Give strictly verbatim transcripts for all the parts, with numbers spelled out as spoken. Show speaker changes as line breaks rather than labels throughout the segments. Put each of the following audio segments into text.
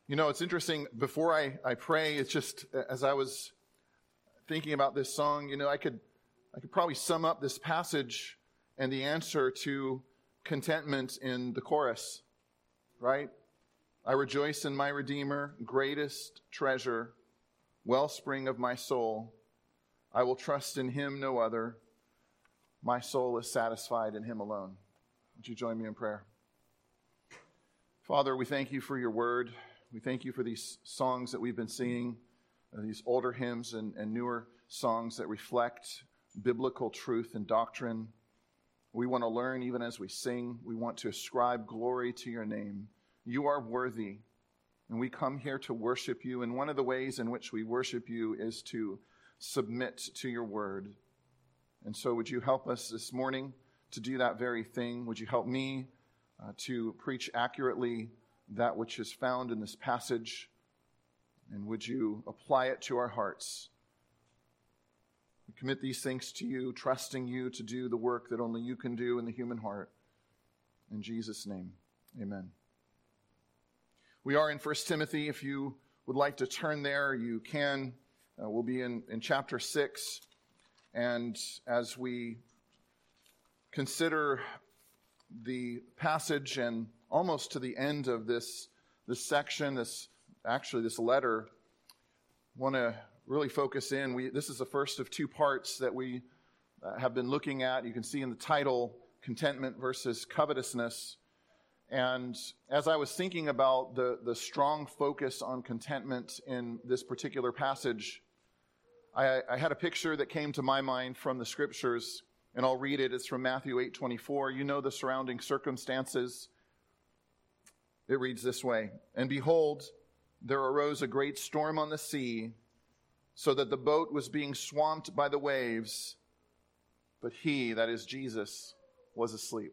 You know, it's interesting, before I, I pray, it's just, as I was thinking about this song, you know, I could I could probably sum up this passage and the answer to contentment in the chorus, right? I rejoice in my Redeemer, greatest treasure, wellspring of my soul. I will trust in him, no other. My soul is satisfied in him alone. Would you join me in prayer? Father, we thank you for your word. We thank you for these songs that we've been singing, uh, these older hymns and, and newer songs that reflect biblical truth and doctrine. We want to learn even as we sing. We want to ascribe glory to your name. You are worthy, and we come here to worship you. And one of the ways in which we worship you is to submit to your word. And so would you help us this morning to do that very thing? Would you help me uh, to preach accurately that which is found in this passage? And would you apply it to our hearts? We commit these things to you, trusting you to do the work that only you can do in the human heart. In Jesus' name, amen. We are in First Timothy. If you would like to turn there, you can. Uh, we'll be in, in chapter six. And as we consider the passage and almost to the end of this, this section, this actually this letter, want to really focus in. We, this is the first of two parts that we uh, have been looking at. You can see in the title, Contentment versus Covetousness. And as I was thinking about the, the strong focus on contentment in this particular passage, I, I had a picture that came to my mind from the scriptures, and I'll read it. It's from Matthew eight twenty-four. You know the surrounding circumstances. It reads this way, "And behold, there arose a great storm on the sea, so that the boat was being swamped by the waves, but he," that is Jesus, "was asleep."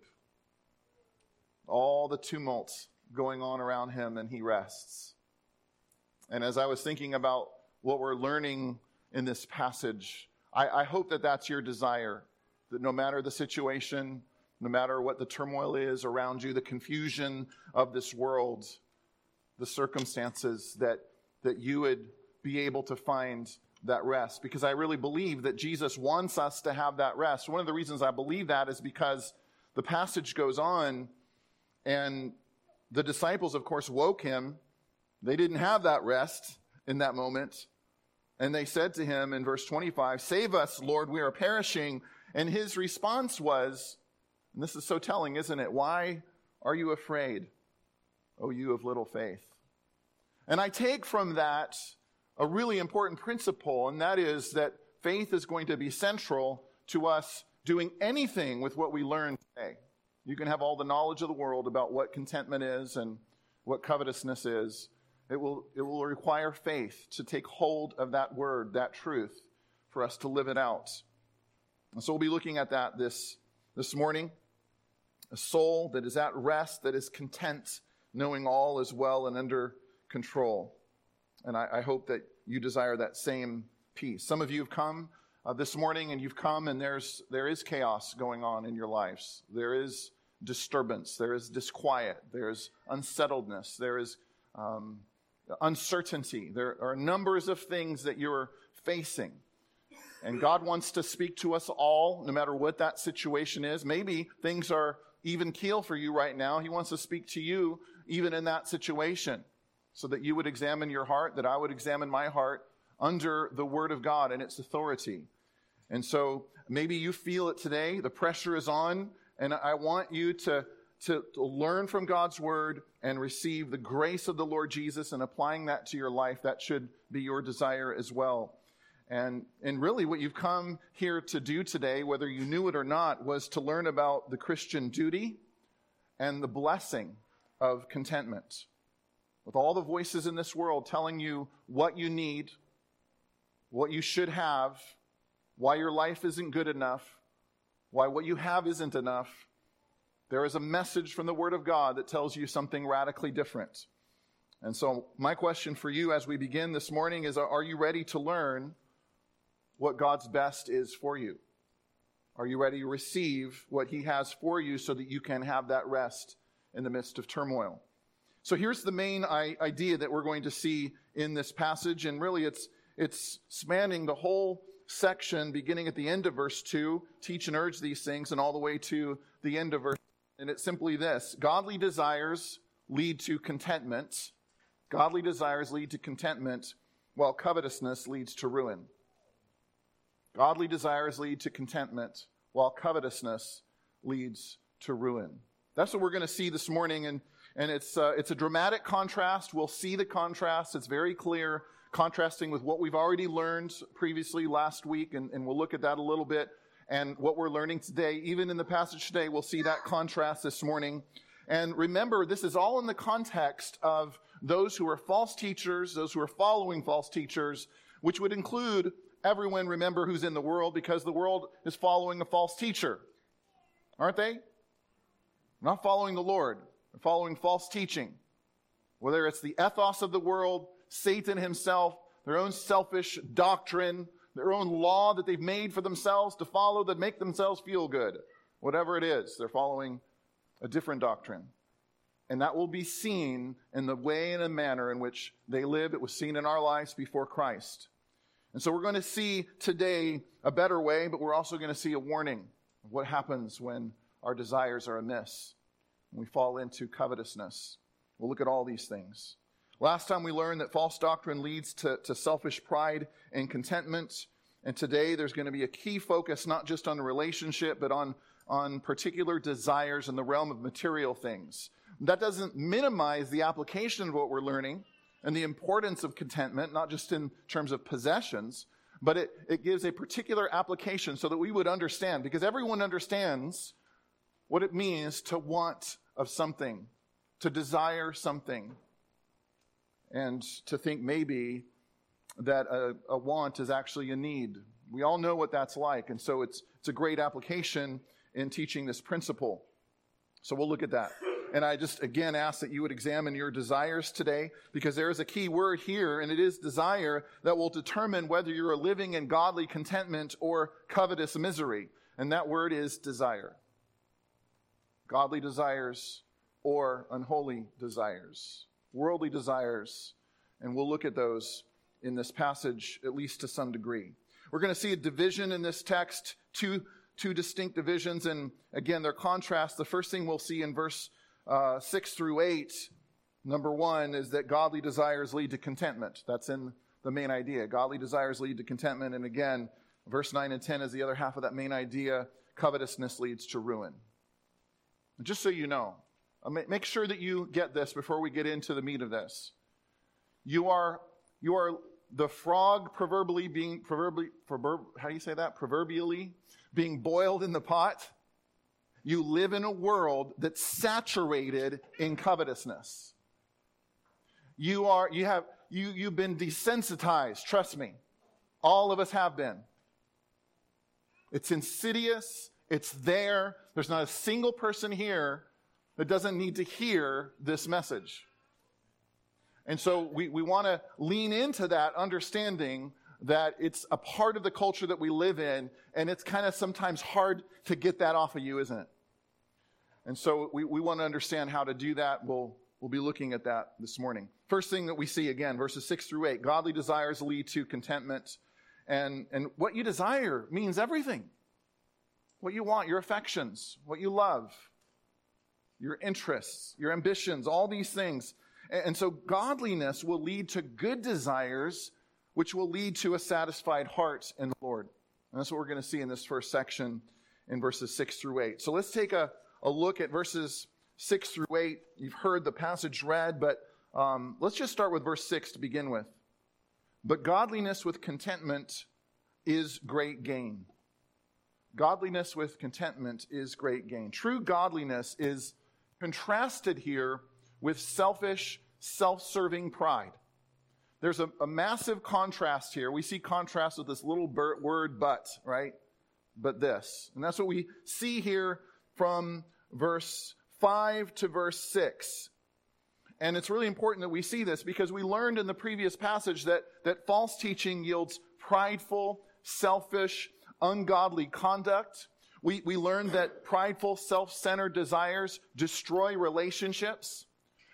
All the tumult going on around him, and he rests. And as I was thinking about what we're learning in this passage, I, I hope that that's your desire, that no matter the situation, no matter what the turmoil is around you, the confusion of this world, the circumstances, that, that you would be able to find that rest. Because I really believe that Jesus wants us to have that rest. One of the reasons I believe that is because the passage goes on, and the disciples, of course, woke him. They didn't have that rest in that moment. And they said to him in verse twenty-five, "Save us, Lord, we are perishing." And his response was, and this is so telling, isn't it? "Why are you afraid, O you of little faith?" And I take from that a really important principle, and that is that faith is going to be central to us doing anything with what we learn today. You can have all the knowledge of the world about what contentment is and what covetousness is. It will, it will require faith to take hold of that word, that truth, for us to live it out. And so we'll be looking at that this, this morning. A soul that is at rest, that is content, knowing all is well and under control. And I, I hope that you desire that same peace. Some of you have come uh, this morning, and you've come, and there's there is chaos going on in your lives. There is disturbance. There is disquiet. There is unsettledness. There is um, uncertainty. There are numbers of things that you're facing. And God wants to speak to us all, no matter what that situation is. Maybe things are even keel for you right now. He wants to speak to you even in that situation, so that you would examine your heart, that I would examine my heart under the Word of God and its authority. And so maybe you feel it today. The pressure is on, and I want you to, to, to learn from God's Word and receive the grace of the Lord Jesus, and applying that to your life. That should be your desire as well. And, and really what you've come here to do today, whether you knew it or not, was to learn about the Christian duty and the blessing of contentment. With all the voices in this world telling you what you need, what you should have, why your life isn't good enough, why what you have isn't enough, there is a message from the Word of God that tells you something radically different. And so my question for you as we begin this morning is, are you ready to learn what God's best is for you? Are you ready to receive what He has for you so that you can have that rest in the midst of turmoil? So here's the main idea that we're going to see in this passage, and really it's it's spanning the whole section, beginning at the end of verse two, teach and urge these things, and all the way to the end of verse. And it's simply this: godly desires lead to contentment. Godly desires lead to contentment, while covetousness leads to ruin. Godly desires lead to contentment, while covetousness leads to ruin. That's what we're going to see this morning, and and it's uh, it's a dramatic contrast. We'll see the contrast. It's very clear, contrasting with what we've already learned previously last week, and, and we'll look at that a little bit. And what we're learning today, even in the passage today, we'll see that contrast this morning. And remember, this is all in the context of those who are false teachers, those who are following false teachers, which would include everyone, remember, who's in the world, because the world is following a false teacher. Aren't they? Not following the Lord. They're following false teaching. Whether it's the ethos of the world, Satan himself, their own selfish doctrine, their own law that they've made for themselves to follow that make themselves feel good. Whatever it is, they're following a different doctrine. And that will be seen in the way and the manner in which they live. It was seen in our lives before Christ. And so we're going to see today a better way, but we're also going to see a warning of what happens when our desires are amiss, and we fall into covetousness. We'll look at all these things. Last time we learned that false doctrine leads to, to selfish pride and contentment. And today there's going to be a key focus not just on the relationship, but on, on particular desires in the realm of material things. That doesn't minimize the application of what we're learning and the importance of contentment, not just in terms of possessions, but it, it gives a particular application so that we would understand, because everyone understands what it means to want of something, to desire something, and to think maybe that a, a want is actually a need. We all know what that's like, and so it's it's a great application in teaching this principle. So we'll look at that. And I just, again, ask that you would examine your desires today, because there is a key word here, and it is desire, that will determine whether you're living in godly contentment or covetous misery. And that word is desire. Godly desires or unholy desires. Worldly desires. And we'll look at those in this passage, at least to some degree. We're going to see a division in this text, two, two distinct divisions, and again, their contrast. The first thing we'll see in verse uh, six through eight, number one, is that godly desires lead to contentment. That's in the main idea. Godly desires lead to contentment, and again, verse nine and ten is the other half of that main idea. Covetousness leads to ruin. Just so you know, make sure that you get this before we get into the meat of this. You are you are the frog proverbially being proverbially proverb, how do you say that? Proverbially being boiled in the pot. You live in a world that's saturated in covetousness. You are you have you you've been desensitized, trust me. All of us have been. It's insidious. It's there. There's not a single person here that doesn't need to hear this message. And so we, we want to lean into that understanding that it's a part of the culture that we live in, and it's kind of sometimes hard to get that off of you, isn't it? And so we, we want to understand how to do that. We'll, we'll be looking at that this morning. First thing that we see, again, verses six through eight, godly desires lead to contentment. And, and what you desire means everything. What you want, your affections, what you love, your interests, your ambitions, all these things. And so godliness will lead to good desires, which will lead to a satisfied heart in the Lord. And that's what we're going to see in this first section in verses six through eight. So let's take a, a look at verses six through eight. You've heard the passage read, but um, let's just start with verse six to begin with. But godliness with contentment is great gain. Godliness with contentment is great gain. True godliness is contrasted here with selfish, self-serving pride. There's a, a massive contrast here. We see contrast with this little ber- word but, right? But this. And that's what we see here from verse five to verse six. And it's really important that we see this because we learned in the previous passage that, that false teaching yields prideful, selfish, ungodly conduct. We, we learned that prideful, self-centered desires destroy relationships.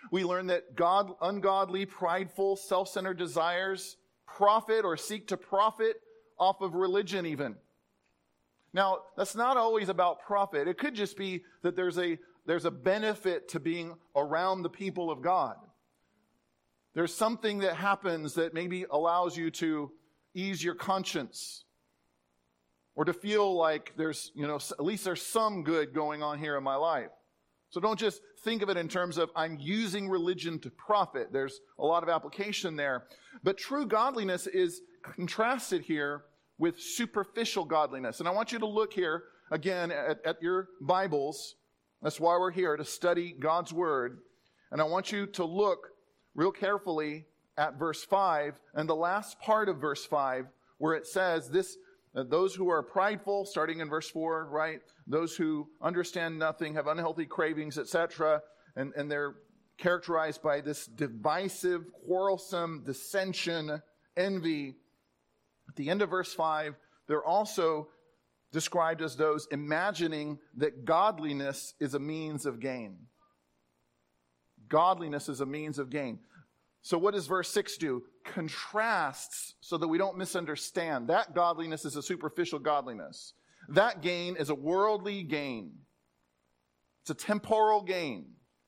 We learn that God, ungodly, prideful, self-centered desires profit or seek to profit off of religion even. Now, that's not always about profit. It could just be that there's a, there's a benefit to being around the people of God. There's something that happens that maybe allows you to ease your conscience or to feel like there's, you know, at least there's some good going on here in my life. So don't just think of it in terms of I'm using religion to profit. There's a lot of application there. But true godliness is contrasted here with superficial godliness. And I want you to look here again at, at your Bibles. That's why we're here, to study God's Word. And I want you to look real carefully at verse five and the last part of verse five, where it says this, uh, those who are prideful, starting in verse four, right? Those who understand nothing, have unhealthy cravings, et cetera, and, and they're characterized by this divisive, quarrelsome, dissension, envy. At the end of verse five, they're also described as those imagining that godliness is a means of gain. Godliness is a means of gain. So what does verse six do? Contrasts so that we don't misunderstand. That godliness is a superficial godliness. That gain is a worldly gain. It's a temporal gain.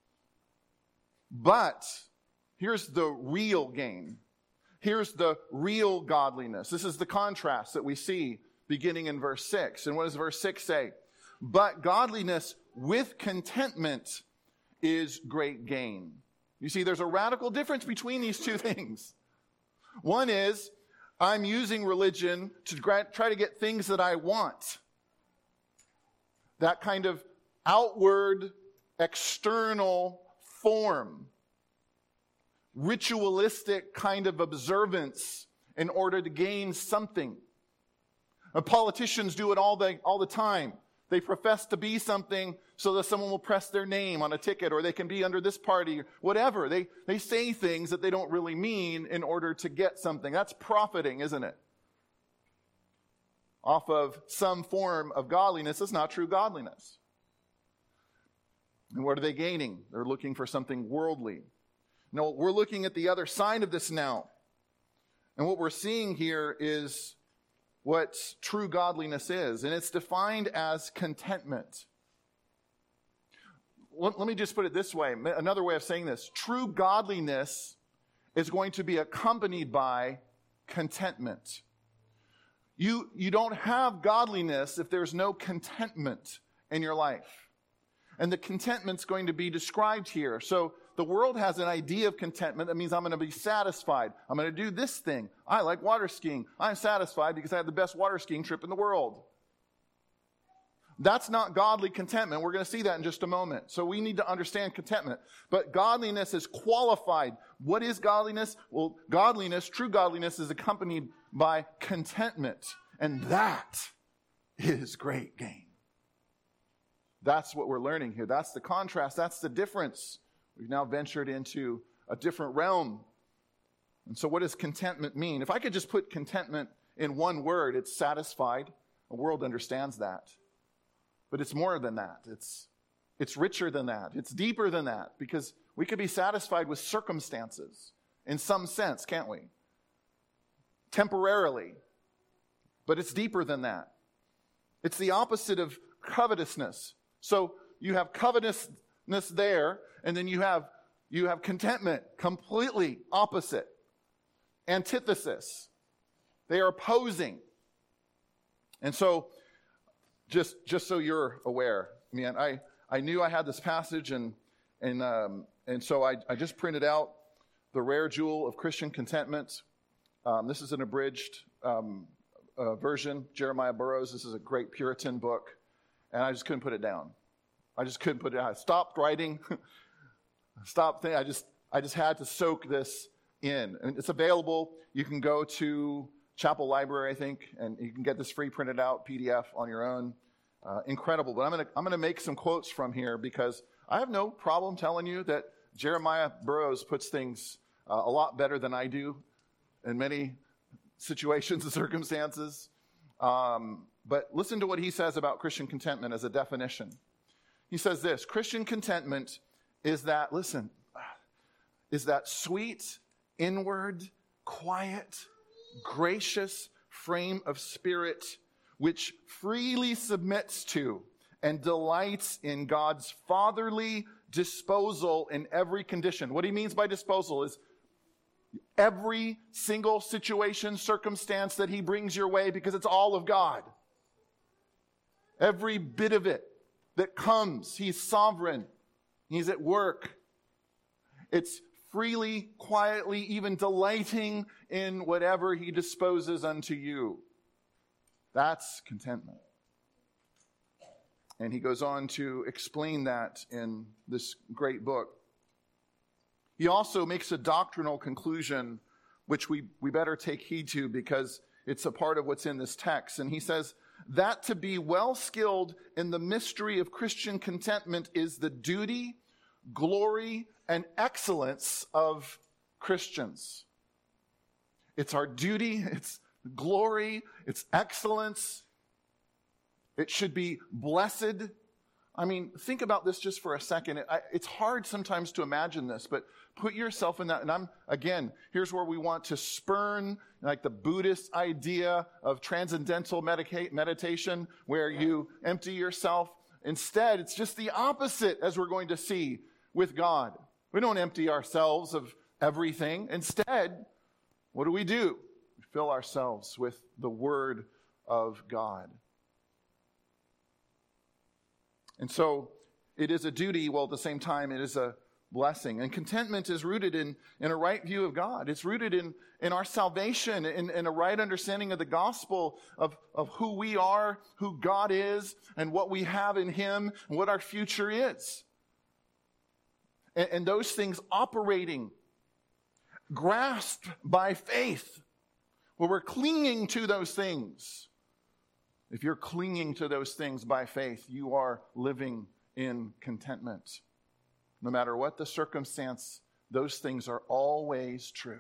But here's the real gain. Here's the real godliness. This is the contrast that we see beginning in verse six. And what does verse six say? But godliness with contentment is great gain. You see, there's a radical difference between these two things. One is, I'm using religion to try to get things that I want. That kind of outward, external form. Ritualistic kind of observance in order to gain something. And politicians do it all the, all the time. They profess to be something so that someone will press their name on a ticket, or they can be under this party, or whatever. They, they say things that they don't really mean in order to get something. That's profiting, isn't it? Off of some form of godliness. It's not true godliness. And what are they gaining? They're looking for something worldly. No, we're looking at the other side of this now. And what we're seeing here is what true godliness is. And it's defined as contentment. Let, let me just put it this way. Another way of saying this. True godliness is going to be accompanied by contentment. You, you don't have godliness if there's no contentment in your life. And the contentment's going to be described here. So the world has an idea of contentment that means I'm going to be satisfied. I'm going to do this thing. I like water skiing. I'm satisfied because I have the best water skiing trip in the world. That's not godly contentment. We're going to see that in just a moment. So we need to understand contentment. But godliness is qualified. What is godliness? Well, godliness, true godliness, is accompanied by contentment. And that is great gain. That's what we're learning here. That's the contrast. That's the difference. We've now ventured into a different realm. And so what does contentment mean? If I could just put contentment in one word, it's satisfied. The world understands that. But it's more than that. It's, it's richer than that. It's deeper than that. Because we could be satisfied with circumstances in some sense, can't we? Temporarily. But it's deeper than that. It's the opposite of covetousness. So you have covetousness there, and then you have you have contentment, completely opposite. Antithesis. They are opposing. And so, just just so you're aware, man, I, I knew I had this passage, and and um, and so I, I just printed out the rare jewel of Christian contentment. Um, this is an abridged um, uh, version. Jeremiah Burroughs. This is a great Puritan book. And I just couldn't put it down. I just couldn't put it down. I stopped writing. stopped thinking. I just, I just had to soak this in. And it's available. You can go to Chapel Library, I think, and you can get this free printed out P D F on your own. Uh, incredible. But I'm going to I'm going to make some quotes from here because I have no problem telling you that Jeremiah Burroughs puts things uh, a lot better than I do in many situations and circumstances. Um, But listen to what he says about Christian contentment as a definition. He says this: Christian contentment is that, listen, is that sweet, inward, quiet, gracious frame of spirit which freely submits to and delights in God's fatherly disposal in every condition. What he means by disposal is every single situation, circumstance that he brings your way, because it's all of God. Every bit of it that comes, he's sovereign. He's at work. It's freely, quietly, even delighting in whatever he disposes unto you. That's contentment. And he goes on to explain that in this great book. He also makes a doctrinal conclusion, which we, we better take heed to because it's a part of what's in this text. And he says that to be well skilled in the mystery of Christian contentment is the duty, glory, and excellence of Christians. It's our duty, it's glory, it's excellence. It should be blessed. I mean, think about this just for a second. It, I, it's hard sometimes to imagine this, but put yourself in that. And I'm, again, here's where we want to spurn like the Buddhist idea of transcendental medica- meditation, where you empty yourself. Instead, it's just the opposite, as we're going to see with God. We don't empty ourselves of everything. Instead, what do we do? We fill ourselves with the Word of God. And so it is a duty, while at the same time it is a blessing. And contentment is rooted in, in a right view of God. It's rooted in, in our salvation, in, in a right understanding of the gospel, of, of who we are, who God is, and what we have in Him, and what our future is. And, and those things operating, grasped by faith, where we're clinging to those things. If you're clinging to those things by faith, you are living in contentment. No matter what the circumstance, those things are always true.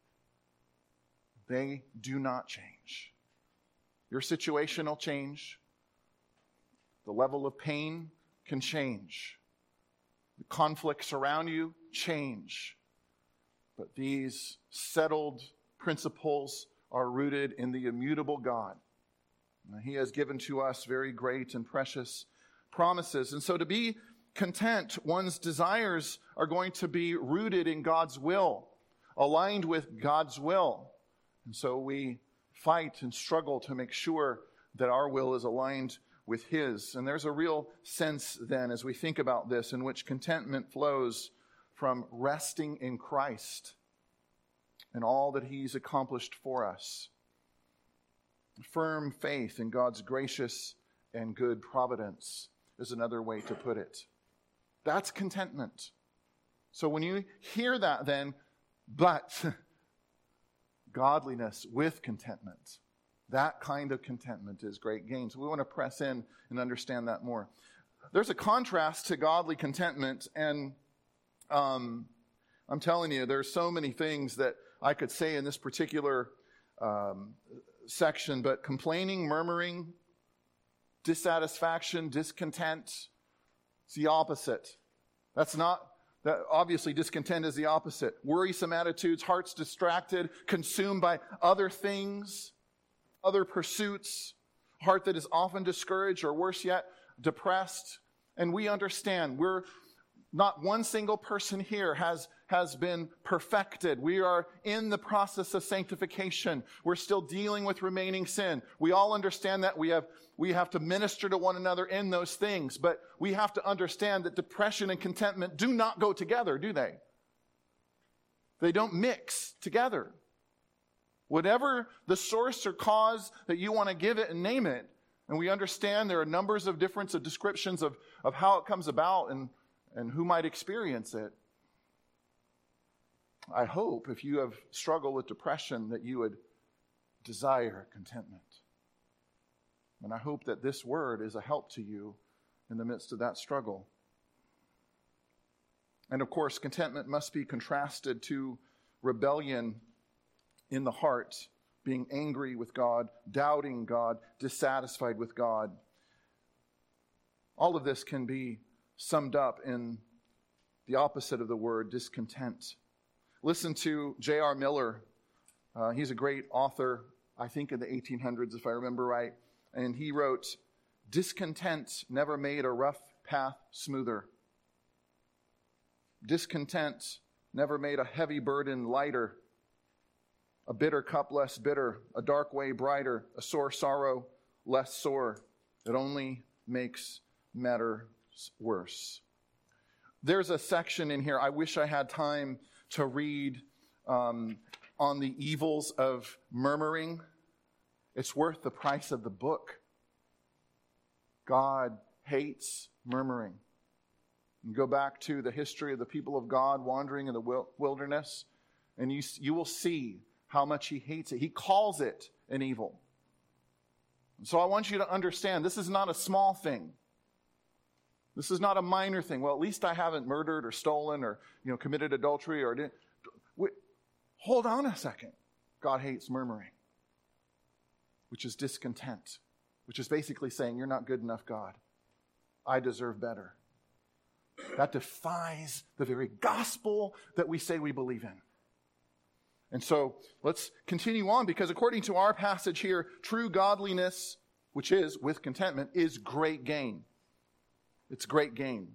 They do not change. Your situation will change. The level of pain can change. The conflicts around you change. But these settled principles are rooted in the immutable God. He has given to us very great and precious promises. And so to be content, one's desires are going to be rooted in God's will, aligned with God's will. And so we fight and struggle to make sure that our will is aligned with His. And there's a real sense then, as we think about this, in which contentment flows from resting in Christ and all that He's accomplished for us. Firm faith in God's gracious and good providence is another way to put it. That's contentment. So when you hear that then, but godliness with contentment, that kind of contentment is great gain. So we want to press in and understand that more. There's a contrast to godly contentment, and um, I'm telling you, there's so many things that I could say in this particular um section, but complaining, murmuring, dissatisfaction, discontent, it's the opposite. That's not, that obviously discontent is the opposite. Worrisome attitudes, hearts distracted, consumed by other things, other pursuits, heart that is often discouraged, or worse yet, depressed. And we understand, we're not one single person here has, has been perfected. We are in the process of sanctification. We're still dealing with remaining sin. We all understand that. We have, we have to minister to one another in those things. But we have to understand that depression and contentment do not go together, do they? They don't mix together. Whatever the source or cause that you want to give it and name it, and we understand there are numbers of different descriptions of, of how it comes about and and who might experience it. I hope if you have struggled with depression that you would desire contentment. And I hope that this word is a help to you in the midst of that struggle. And of course, contentment must be contrasted to rebellion in the heart, being angry with God, doubting God, dissatisfied with God. All of this can be summed up in the opposite of the word discontent. listen to J R Miller. Uh, he's a great author, I think in the eighteen hundreds, if I remember right. And he wrote, "Discontent never made a rough path smoother. Discontent never made a heavy burden lighter, a bitter cup less bitter, a dark way brighter, a sore sorrow less sore. It only makes matters worse." There's a section in here, I wish I had time to read um, on the evils of murmuring. It's worth the price of the book. God hates murmuring. You go back to the history of the people of God wandering in the wilderness, and you, you will see how much he hates it. He calls it an evil. So I want you to understand, this is not a small thing. This is not a minor thing. Well, at least I haven't murdered or stolen or, you know, committed adultery or didn't. Wait, hold on a second. God hates murmuring, which is discontent, which is basically saying, you're not good enough, God. I deserve better. That defies the very gospel that we say we believe in. And so let's continue on, because according to our passage here, true godliness, which is with contentment, is great gain. It's great gain.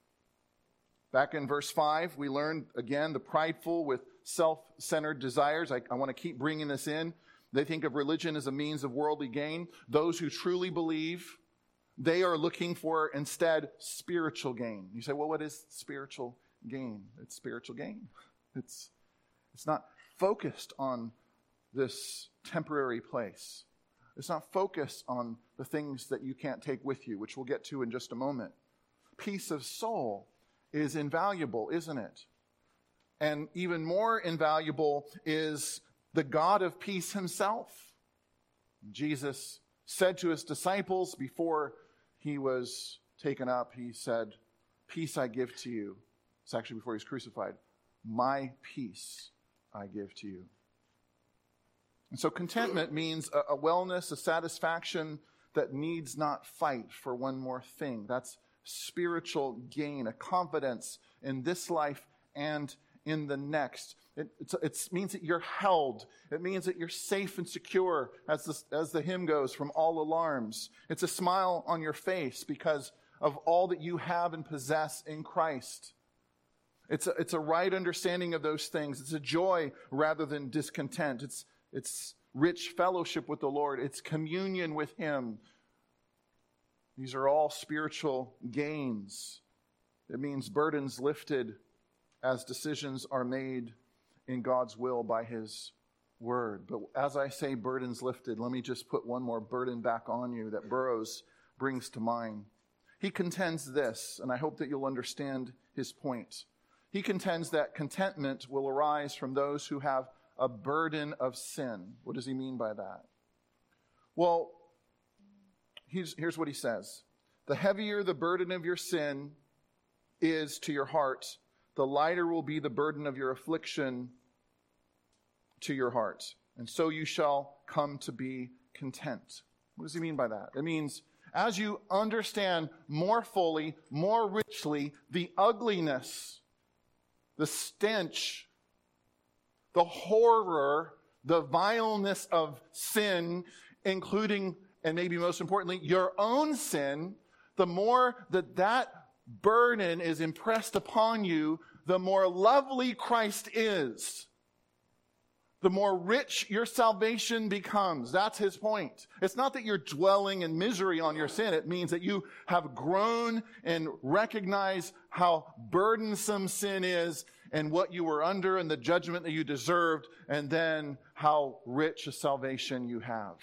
Back in verse five, we learned again the prideful with self-centered desires. I, I want to keep bringing this in. They think of religion as a means of worldly gain. Those who truly believe, they are looking for instead spiritual gain. You say, well, what is spiritual gain? It's spiritual gain. It's, it's not focused on this temporary place. It's not focused on the things that you can't take with you, which we'll get to in just a moment. Peace of soul is invaluable, isn't it? And even more invaluable is the God of peace himself. Jesus said to his disciples before he was taken up, he said, "Peace I give to you." It's actually before he was crucified. "My peace I give to you." And so contentment means a, a wellness, a satisfaction that needs not fight for one more thing. That's spiritual gain, a confidence in this life and in the next. It, it means that you're held. It means that you're safe and secure, as the, as the hymn goes, from all alarms. It's a smile on your face because of all that you have and possess in Christ. It's a, it's a right understanding of those things. It's a joy rather than discontent. It's, it's rich fellowship with the Lord. It's communion with him. These are all spiritual gains. It means burdens lifted as decisions are made in God's will by his word. But as I say burdens lifted, let me just put one more burden back on you that Burroughs brings to mind. He contends this, and I hope that you'll understand his point. He contends that contentment will arise from those who have a burden of sin. What does he mean by that? Well, here's, here's what he says. The heavier the burden of your sin is to your heart, the lighter will be the burden of your affliction to your heart. And so you shall come to be content. What does he mean by that? It means as you understand more fully, more richly, the ugliness, the stench, the horror, the vileness of sin, including, and maybe most importantly, your own sin, the more that that burden is impressed upon you, the more lovely Christ is. The more rich your salvation becomes. That's his point. It's not that you're dwelling in misery on your sin. It means that you have grown and recognize how burdensome sin is and what you were under and the judgment that you deserved, and then how rich a salvation you have.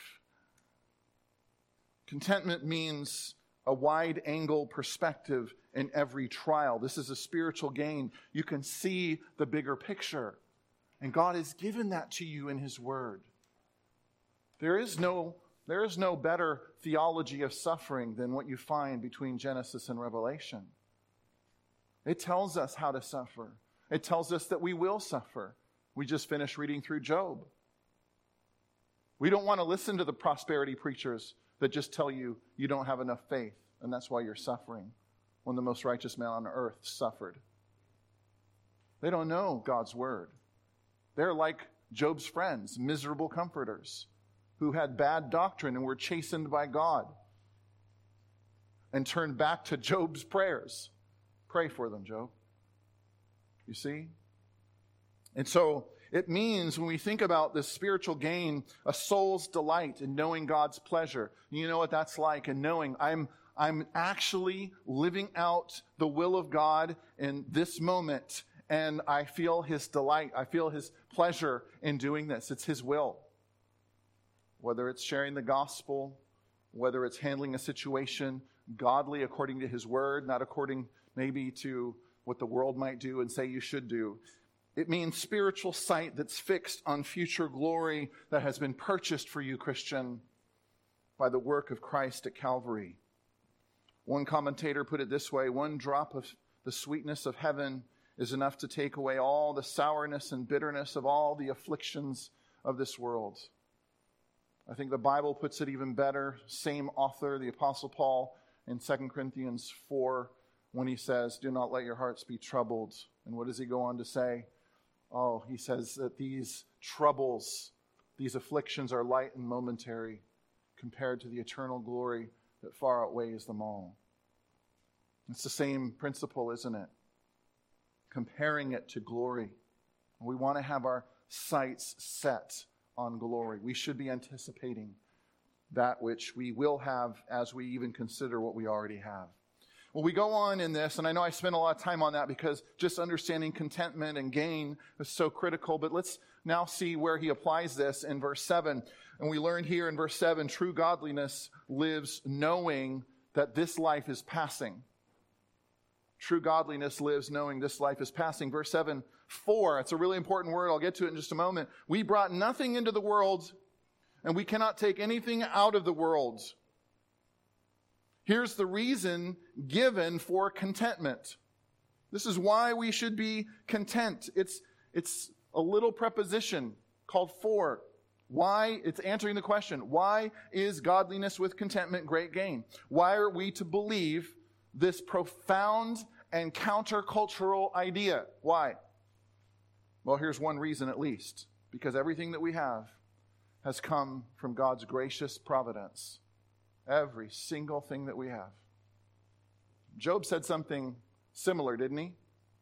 Contentment means a wide-angle perspective in every trial. This is a spiritual gain. You can see the bigger picture. And God has given that to you in his word. There is no, there is no better theology of suffering than what you find between Genesis and Revelation. It tells us how to suffer. It tells us that we will suffer. We just finished reading through Job. We don't want to listen to the prosperity preachers that just tell you you don't have enough faith, and that's why you're suffering, when the most righteous man on earth suffered. They don't know God's word. They're like Job's friends, miserable comforters, who had bad doctrine and were chastened by God and turned back to Job's prayers. Pray for them, Job. You see? And so it means, when we think about this spiritual gain, a soul's delight in knowing God's pleasure. You know what that's like, and knowing I'm I'm actually living out the will of God in this moment, and I feel His delight. I feel His pleasure in doing this. It's His will. Whether it's sharing the gospel, whether it's handling a situation godly according to His word, not according maybe to what the world might do and say you should do. It means spiritual sight that's fixed on future glory that has been purchased for you, Christian, by the work of Christ at Calvary. One commentator put it this way: one drop of the sweetness of heaven is enough to take away all the sourness and bitterness of all the afflictions of this world. I think the Bible puts it even better. Same author, the Apostle Paul, in Second Corinthians four, when he says, do not let your hearts be troubled. And what does he go on to say? Oh, he says that these troubles, these afflictions are light and momentary compared to the eternal glory that far outweighs them all. It's the same principle, isn't it? Comparing it to glory. We want to have our sights set on glory. We should be anticipating that which we will have as we even consider what we already have. Well, we go on in this, and I know I spent a lot of time on that because just understanding contentment and gain is so critical, but let's now see where he applies this in verse seven. And we learned here in verse seven, true godliness lives knowing that this life is passing. True godliness lives knowing this life is passing. Verse seven, for, it's a really important word. I'll get to it in just a moment. We brought nothing into the world, and we cannot take anything out of the world. Here's the reason given for contentment. This is why we should be content. It's, it's a little preposition called for. Why? It's answering the question. Why is godliness with contentment great gain? Why are we to believe this profound and countercultural idea? Why? Well, here's one reason at least. Because everything that we have has come from God's gracious providence. Every single thing that we have. Job said something similar, didn't he?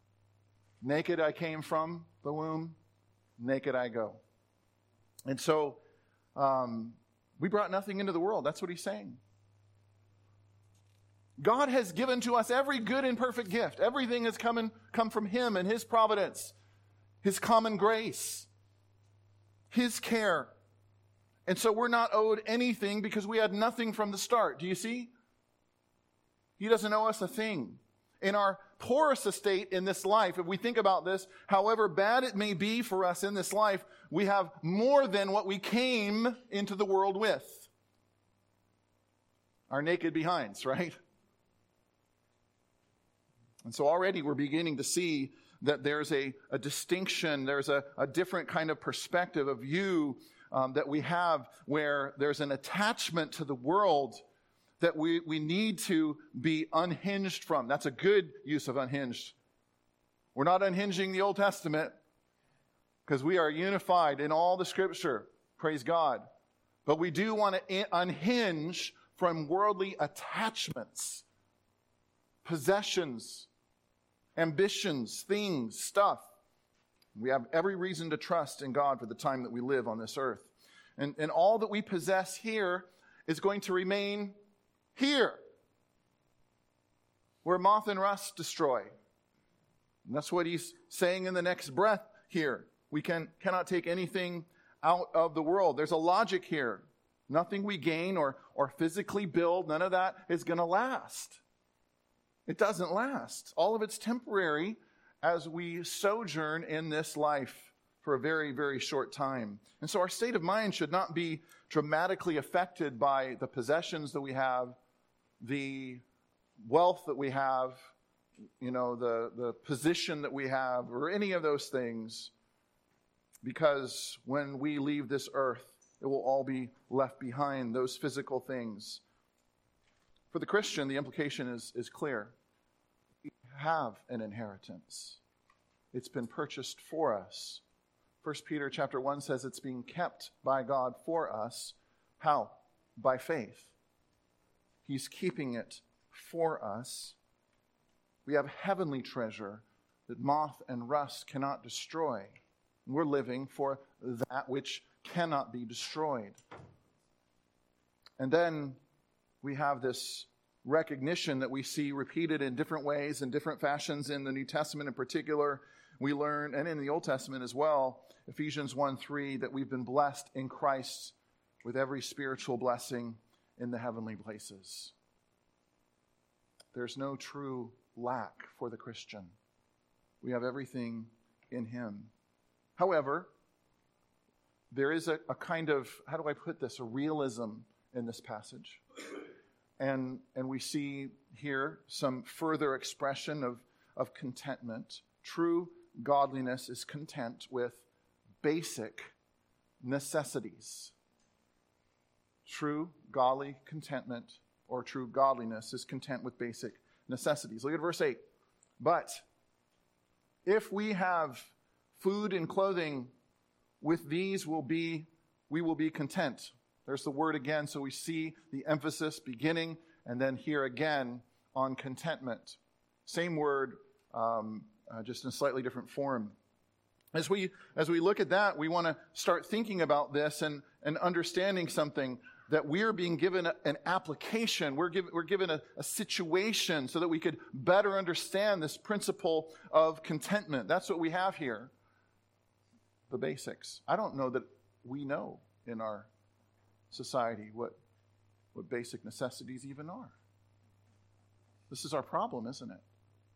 Naked I came from the womb, naked I go. And so, um, we brought nothing into the world. That's what he's saying. God has given to us every good and perfect gift. Everything has come, in, come from Him and His providence, His common grace, His care. And so we're not owed anything because we had nothing from the start. Do you see? He doesn't owe us a thing. In our poorest estate in this life, if we think about this, however bad it may be for us in this life, we have more than what we came into the world with. Our naked behinds, right? And so already we're beginning to see that there's a, a distinction, there's a, a different kind of perspective, a view um, that we have where there's an attachment to the world that we, we need to be unhinged from. That's a good use of unhinged. We're not unhinging the Old Testament because we are unified in all the Scripture. Praise God. But we do want to unhinge from worldly attachments, possessions, ambitions, things, stuff. We have every reason to trust in God for the time that we live on this earth. And, and all that we possess here is going to remain here, where moth and rust destroy. And that's what he's saying in the next breath here. We can, cannot take anything out of the world. There's a logic here. Nothing we gain or, or physically build, none of that is going to last. It doesn't last. All of it's temporary as we sojourn in this life for a very, very short time. And so our state of mind should not be dramatically affected by the possessions that we have, the wealth that we have, you know, the, the position that we have, or any of those things. Because when we leave this earth, it will all be left behind, those physical things. For the Christian, the implication is, is clear. We have an inheritance. It's been purchased for us First Peter chapter one says it's being kept by God for us. How? By faith. He's keeping it for us. We have heavenly treasure that moth and rust cannot destroy. We're living for that which cannot be destroyed. And then we have this recognition that we see repeated in different ways, in different fashions in the New Testament in particular. We learn, and in the Old Testament as well, Ephesians one three, that we've been blessed in Christ with every spiritual blessing in the heavenly places. There's no true lack for the Christian. We have everything in him. However, there is a, a kind of, how do I put this, a realism in this passage. And, and we see here some further expression of, of contentment. True godliness is content with basic necessities. True godly contentment or true godliness is content with basic necessities. Look at verse eight. But if we have food and clothing, with these will be we will be content. There's the word again, so we see the emphasis beginning and then here again on contentment. Same word, um, uh, just in a slightly different form. As we as we look at that, we want to start thinking about this and, and understanding something, that we're being given a, an application. We're given, we're given a, a situation so that we could better understand this principle of contentment. That's what we have here. The basics. I don't know that we know in our society what, what basic necessities even are. This is our problem, isn't it?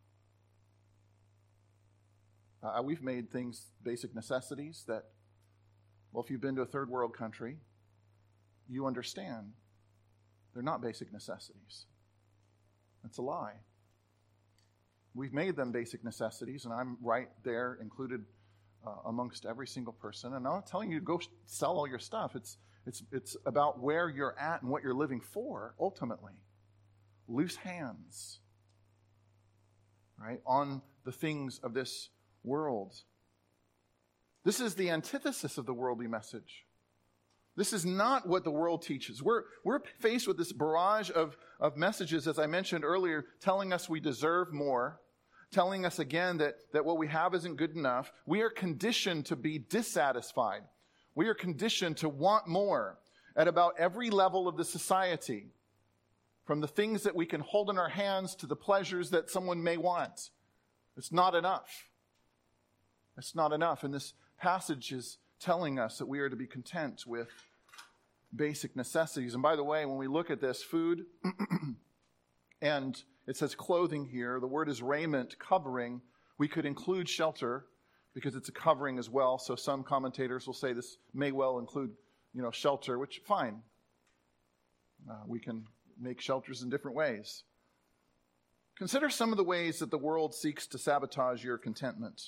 Uh, we've made things basic necessities that, well, if you've been to a third world country, you understand they're not basic necessities. That's a lie. We've made them basic necessities, and I'm right there included uh, amongst every single person. And I'm not telling you to go sell all your stuff. It's it's it's about where you're at and what you're living for, ultimately. Loose hands, right, on the things of this world. This is the antithesis of the worldly message. This is not what the world teaches. We're, we're faced with this barrage of, of messages, as I mentioned earlier, telling us we deserve more, telling us again that, that what we have isn't good enough. We are conditioned to be dissatisfied. We are conditioned to want more at about every level of the society, from the things that we can hold in our hands to the pleasures that someone may want. It's not enough. It's not enough. And this passage is telling us that we are to be content with basic necessities. And by the way, when we look at this, food, and it says clothing here, the word is raiment, covering. We could include shelter because it's a covering as well. So some commentators will say this may well include, you know, shelter, which, fine. Uh, we can make shelters in different ways. Consider some of the ways that the world seeks to sabotage your contentment.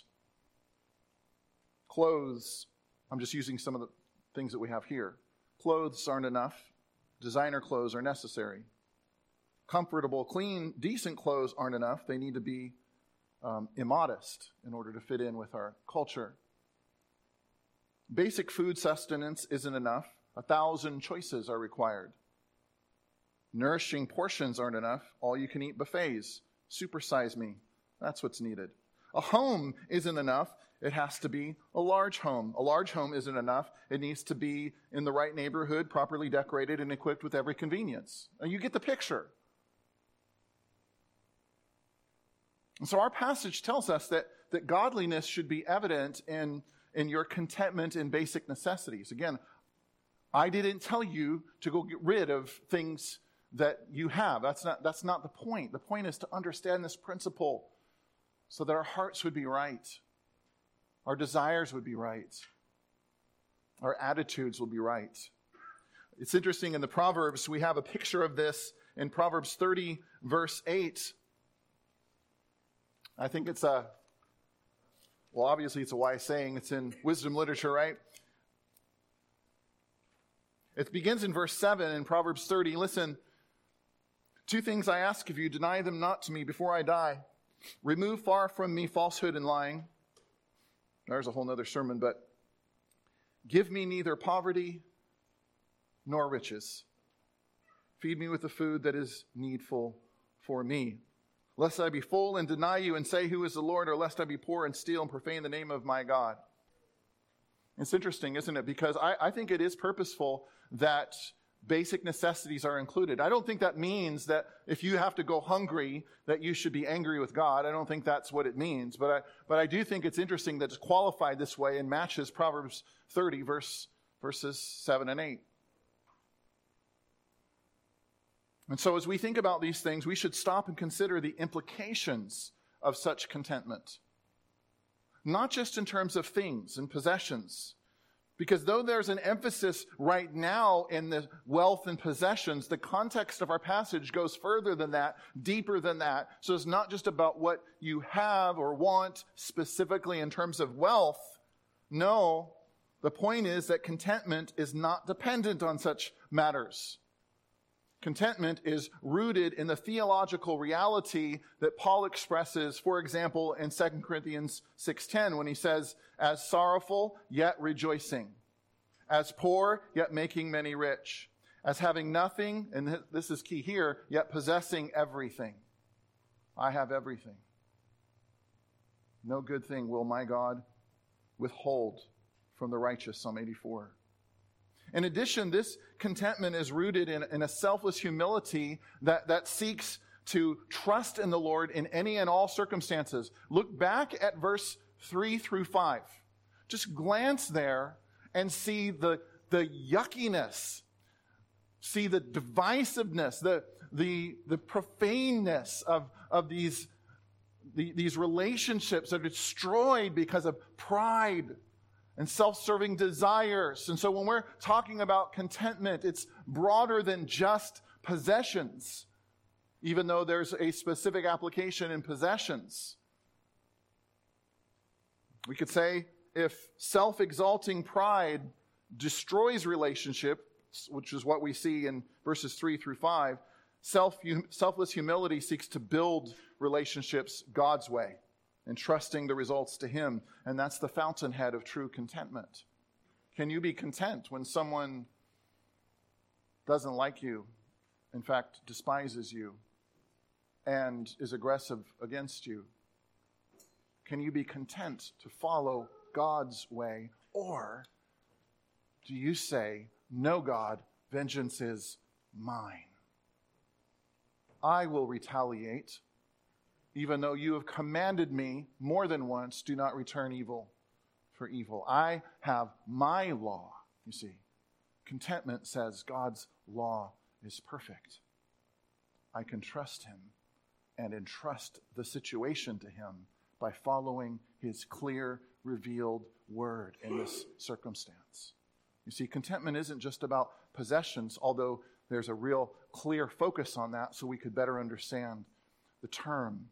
Clothes, I'm just using some of the things that we have here. Clothes aren't enough. Designer clothes are necessary. Comfortable, clean, decent clothes aren't enough. They need to be um, immodest in order to fit in with our culture. Basic food sustenance isn't enough. A thousand choices are required. Nourishing portions aren't enough. All-you-can-eat buffets. Supersize me. That's what's needed. A home isn't enough. It has to be a large home. A large home isn't enough. It needs to be in the right neighborhood, properly decorated and equipped with every convenience. And you get the picture. And so our passage tells us that, that godliness should be evident in, in your contentment in basic necessities. Again, I didn't tell you to go get rid of things that you have. That's not, that's not the point. The point is to understand this principle so that our hearts would be right. Our desires would be right. Our attitudes will be right. It's interesting, in the Proverbs, we have a picture of this in Proverbs thirty, verse eight. I think it's a, well, obviously it's a wise saying. It's in wisdom literature, right? It begins in verse seven in Proverbs thirty. Listen, two things I ask of you, deny them not to me before I die. Remove far from me falsehood and lying. There's a whole other sermon, but Give me neither poverty nor riches. Feed me with the food that is needful for me. Lest I be full and deny you and say, who is the Lord? Or lest I be poor and steal and profane the name of my God. It's interesting, isn't it? Because I, I think it is purposeful that basic necessities are included. I don't think that means that if you have to go hungry, that you should be angry with God. I don't think that's what it means. But I, but I do think it's interesting that it's qualified this way and matches Proverbs thirty, verse, verses seven and eight. And so as we think about these things, we should stop and consider the implications of such contentment. Not just in terms of things and possessions. Because though there's an emphasis right now in the wealth and possessions, the context of our passage goes further than that, deeper than that. So it's not just about what you have or want specifically in terms of wealth. No, the point is that contentment is not dependent on such matters. Contentment is rooted in the theological reality that Paul expresses, for example, in Second Corinthians six ten, when he says, as sorrowful, yet rejoicing. As poor, yet making many rich. As having nothing, and this is key here, yet possessing everything. I have everything. No good thing will my God withhold from the righteous, Psalm eighty-four. In addition, this contentment is rooted in, in a selfless humility that, that seeks to trust in the Lord in any and all circumstances. Look back at verse three through five. Just glance there and see the, the yuckiness, see the divisiveness, the, the, the profaneness of, of these, the, these relationships that are destroyed because of pride and self-serving desires. And so when we're talking about contentment, it's broader than just possessions, even though there's a specific application in possessions. We could say if self-exalting pride destroys relationship, which is what we see in verses three through five, self, selfless humility seeks to build relationships God's way, entrusting the results to Him. And that's the fountainhead of true contentment. Can you be content when someone doesn't like you, in fact, despises you, and is aggressive against you? Can you be content to follow God's way? Or do you say, no, God, vengeance is mine. I will retaliate. Even though you have commanded me more than once, do not return evil for evil. I have my law, you see. Contentment says God's law is perfect. I can trust Him and entrust the situation to Him by following His clear, revealed word in this circumstance. You see, contentment isn't just about possessions, although there's a real clear focus on that so we could better understand the term.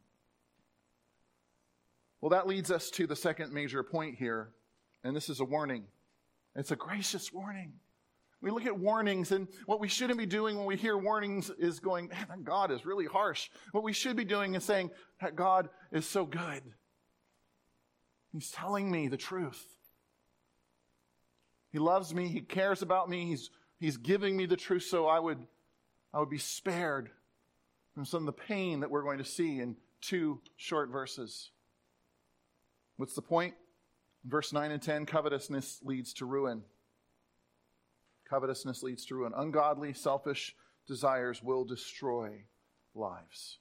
Well, that leads us to the second major point here, and this is a warning. It's a gracious warning. We look at warnings, and what we shouldn't be doing when we hear warnings is going, man, God is really harsh. What we should be doing is saying, God is so good. He's telling me the truth. He loves me. He cares about me. He's, he's giving me the truth so I would, I would be spared from some of the pain that we're going to see in two short verses. What's the point? Verse nine and ten, covetousness leads to ruin. Covetousness leads to ruin. Ungodly, selfish desires will destroy lives.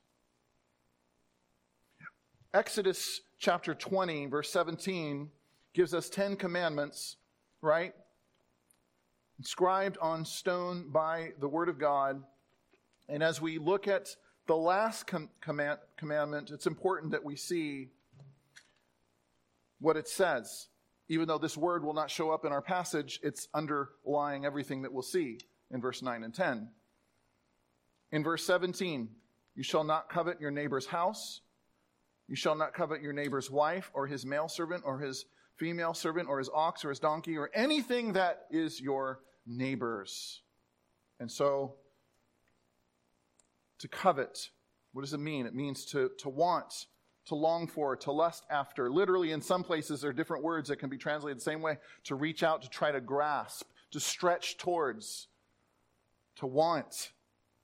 Exodus chapter twenty, verse seventeen, gives us ten commandments, right? Inscribed on stone by the Word of God. And as we look at the last com- command- commandment, it's important that we see what it says. Even though this word will not show up in our passage, it's underlying everything that we'll see in verse nine and ten. In verse seventeen, you shall not covet your neighbor's house. You shall not covet your neighbor's wife or his male servant or his female servant or his ox or his donkey or anything that is your neighbor's. And so, to covet, what does it mean? It means to, to want, to long for, to lust after. Literally, in some places, there are different words that can be translated the same way. To reach out, to try to grasp, to stretch towards, to want.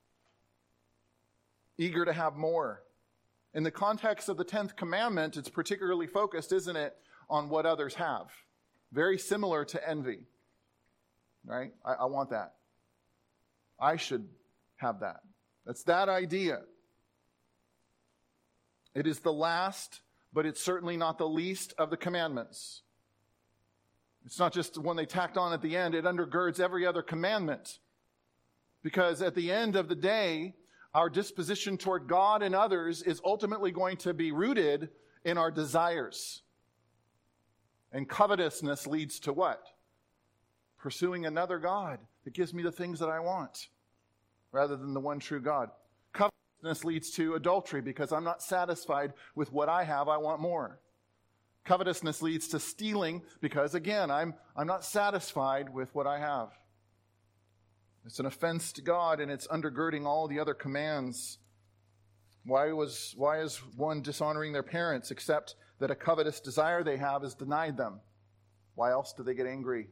Eager to have more. In the context of the tenth commandment, it's particularly focused, isn't it, on what others have. Very similar to envy. Right? I, I want that. I should have that. That's that idea. It is the last, but it's certainly not the least of the commandments. It's not just one they tacked on at the end. It undergirds every other commandment. Because at the end of the day, our disposition toward God and others is ultimately going to be rooted in our desires. And covetousness leads to what? Pursuing another God that gives me the things that I want, rather than the one true God. Covetousness leads to adultery because I'm not satisfied with what I have, I want more. Covetousness leads to stealing because, again, I'm, I'm not satisfied with what I have. It's an offense to God, and it's undergirding all the other commands. Why was why is one dishonoring their parents except that a covetous desire they have is denied them? Why else do they get angry?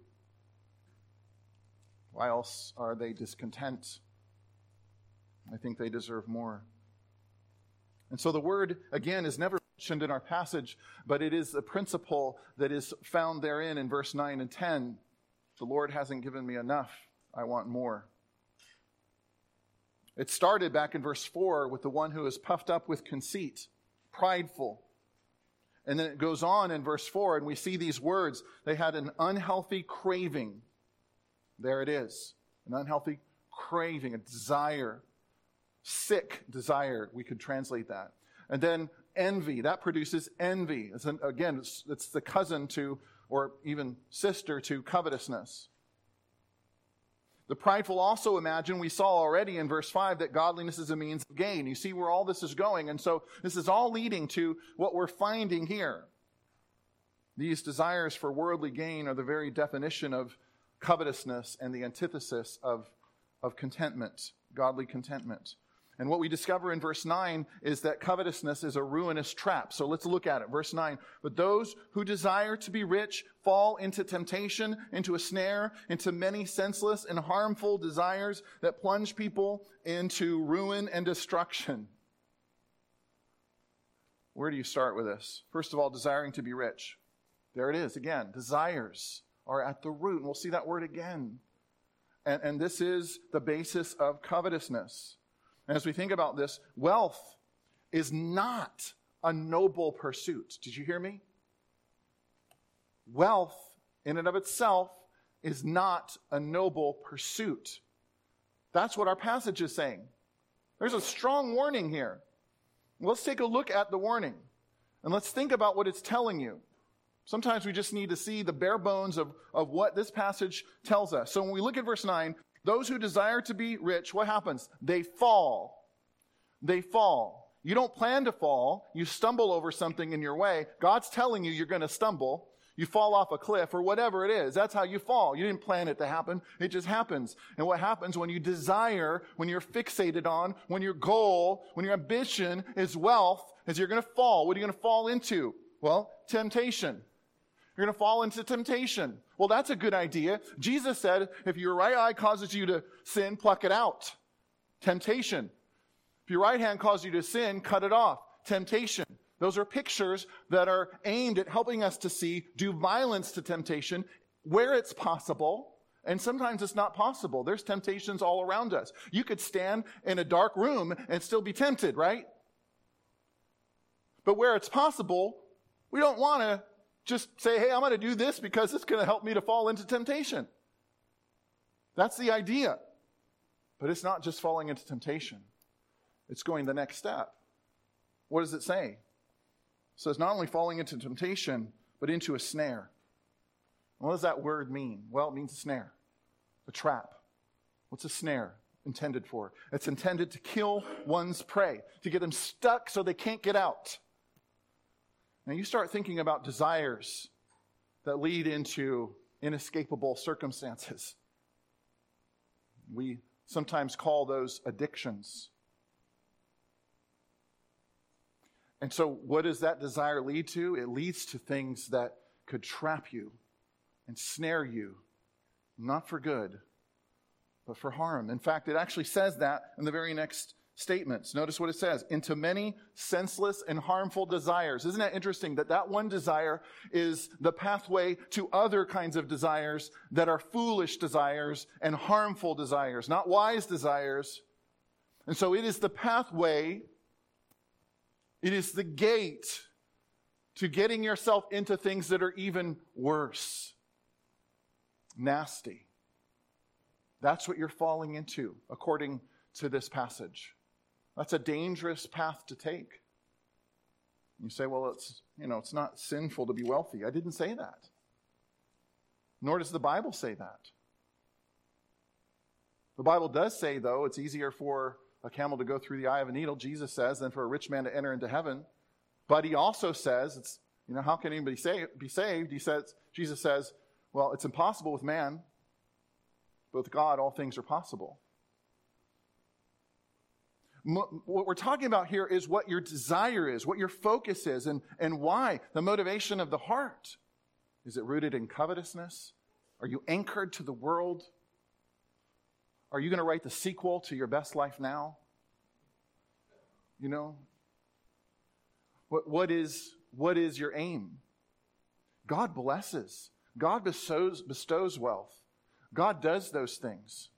Why else are they discontent? I think they deserve more. And so the word, again, is never mentioned in our passage, but it is a principle that is found therein in verse nine and ten. The Lord hasn't given me enough. I want more. It started back in verse four with the one who is puffed up with conceit, prideful. And then it goes on in verse four, and we see these words. They had an unhealthy craving. There it is. An unhealthy craving, a desire. Sick desire, we could translate that. And then envy. That produces envy. It's an, again, it's, it's the cousin to, or even sister to, covetousness. The prideful also imagine, we saw already in verse five, that godliness is a means of gain. You see where all this is going. And so this is all leading to what we're finding here. These desires for worldly gain are the very definition of covetousness and the antithesis of, of contentment, godly contentment. And what we discover in verse nine is that covetousness is a ruinous trap. So let's look at it. Verse nine. But those who desire to be rich fall into temptation, into a snare, into many senseless and harmful desires that plunge people into ruin and destruction. Where do you start with this? First of all, desiring to be rich. There it is again. Desires are at the root. And we'll see that word again. And, and this is the basis of covetousness. And as we think about this, wealth is not a noble pursuit. Did you hear me? Wealth in and of itself is not a noble pursuit. That's what our passage is saying. There's a strong warning here. Let's take a look at the warning. And let's think about what it's telling you. Sometimes we just need to see the bare bones of, of what this passage tells us. So when we look at verse nine, those who desire to be rich, what happens? They fall. They fall. You don't plan to fall. You stumble over something in your way. God's telling you you're going to stumble. You fall off a cliff or whatever it is. That's how you fall. You didn't plan it to happen. It just happens. And what happens when you desire, when you're fixated on, when your goal, when your ambition is wealth, is you're going to fall. What are you going to fall into? Well, temptation. You're going to fall into temptation. Well, that's a good idea. Jesus said, if your right eye causes you to sin, pluck it out. Temptation. If your right hand causes you to sin, cut it off. Temptation. Those are pictures that are aimed at helping us to see, do violence to temptation where it's possible. And sometimes it's not possible. There's temptations all around us. You could stand in a dark room and still be tempted, right? But where it's possible, we don't want to just say, hey, I'm going to do this because it's going to help me to fall into temptation. That's the idea. But it's not just falling into temptation. It's going the next step. What does it say? It says not only falling into temptation, but into a snare. What does that word mean? Well, it means a snare, a trap. What's a snare intended for? It's intended to kill one's prey, to get them stuck so they can't get out. Now you start thinking about desires that lead into inescapable circumstances. We sometimes call those addictions. And so what does that desire lead to? It leads to things that could trap you and snare you, not for good, but for harm. In fact, it actually says that in the very next statements. Notice what it says, into many senseless and harmful desires. Isn't that interesting that that one desire is the pathway to other kinds of desires that are foolish desires and harmful desires, not wise desires. And so it is the pathway, it is the gate to getting yourself into things that are even worse. Nasty. That's what you're falling into, according to this passage. That's a dangerous path to take. You say, well, it's, you know, it's not sinful to be wealthy. I didn't say that. Nor does the Bible say that. The Bible does say, though, it's easier for a camel to go through the eye of a needle, Jesus says, than for a rich man to enter into heaven. But he also says, it's, you know, how can anybody say, be saved? He says, Jesus says, well, it's impossible with man, but with God all things are possible. What we're talking about here is what your desire is, what your focus is, and, and why. The motivation of the heart. Is it rooted in covetousness? Are you anchored to the world? Are you going to write the sequel to Your Best Life Now? You know? What, what is, what is your aim? God blesses. God bestows, bestows wealth. God does those things.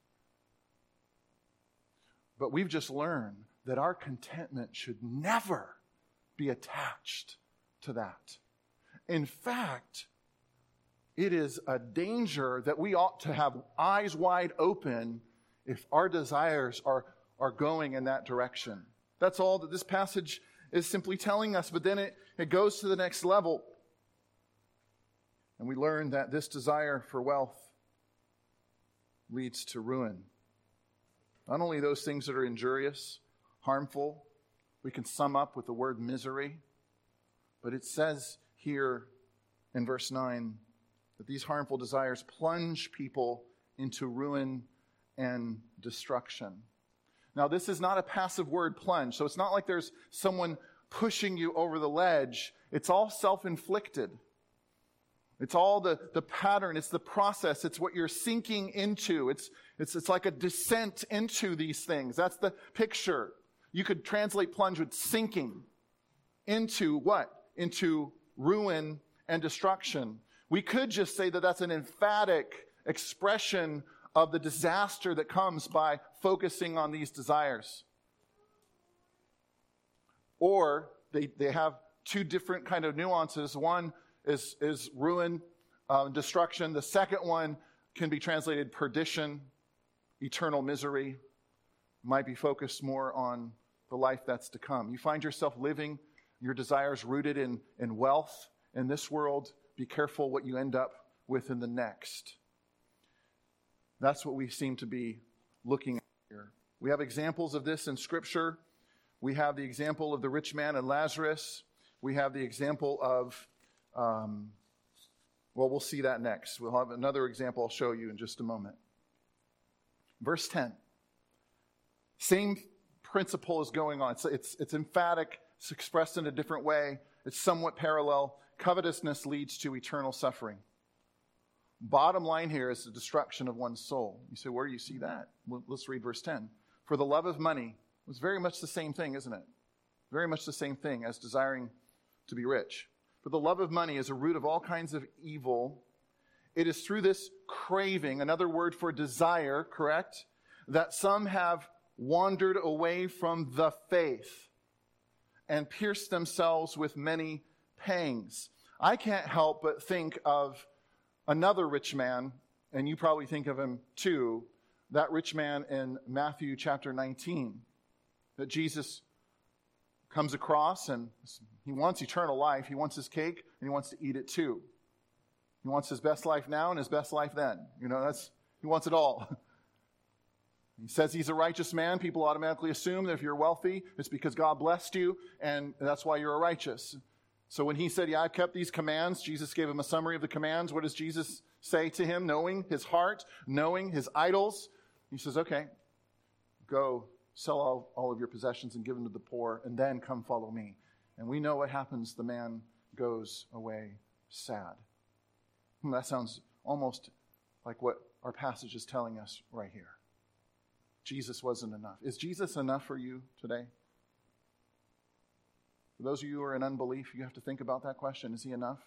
But we've just learned that our contentment should never be attached to that. In fact, it is a danger that we ought to have eyes wide open if our desires are, are going in that direction. That's all that this passage is simply telling us. But then it, it goes to the next level. And we learn that this desire for wealth leads to ruin. Not only those things that are injurious, harmful, we can sum up with the word misery, but it says here in verse nine that these harmful desires plunge people into ruin and destruction. Now, this is not a passive word, plunge, so it's not like there's someone pushing you over the ledge. It's all self-inflicted. It's all the, the pattern, it's the process, it's what you're sinking into. It's, it's, it's like a descent into these things. That's the picture. You could translate plunge with sinking into what? Into ruin and destruction. We could just say that that's an emphatic expression of the disaster that comes by focusing on these desires. Or they, they have two different kind of nuances. One is, is ruin, uh, destruction. The second one can be translated perdition, eternal misery. Might be focused more on the life that's to come. You find yourself living your desires rooted in, in wealth in this world. Be careful what you end up with in the next. That's what we seem to be looking at here. We have examples of this in Scripture. We have the example of the rich man and Lazarus. We have the example of, um, well, we'll see that next. We'll have another example I'll show you in just a moment. Verse ten. Same principle is going on. It's, it's, it's emphatic. It's expressed in a different way. It's somewhat parallel. Covetousness leads to eternal suffering. Bottom line here is the destruction of one's soul. You say, where do you see that? Well, let's read verse ten. For the love of money was very much the same thing, isn't it? Very much the same thing as desiring to be rich. For the love of money is a root of all kinds of evil. It is through this craving, another word for desire, correct, that some have wandered away from the faith and pierced themselves with many pangs. I can't help but think of another rich man, and you probably think of him too, that rich man in Matthew chapter nineteen, that Jesus comes across, and he wants eternal life. He wants his cake, and he wants to eat it too. He wants his best life now and his best life then. You know, that's he wants it all. He says he's a righteous man. People automatically assume that if you're wealthy, it's because God blessed you, and that's why you're a righteous. So when he said, yeah, I've kept these commands, Jesus gave him a summary of the commands. What does Jesus say to him? Knowing his heart, knowing his idols. He says, okay, go sell all, all of your possessions and give them to the poor, and then come follow me. And we know what happens. The man goes away sad. And that sounds almost like what our passage is telling us right here. Jesus wasn't enough. Is Jesus enough for you today? For those of you who are in unbelief, you have to think about that question. Is he enough?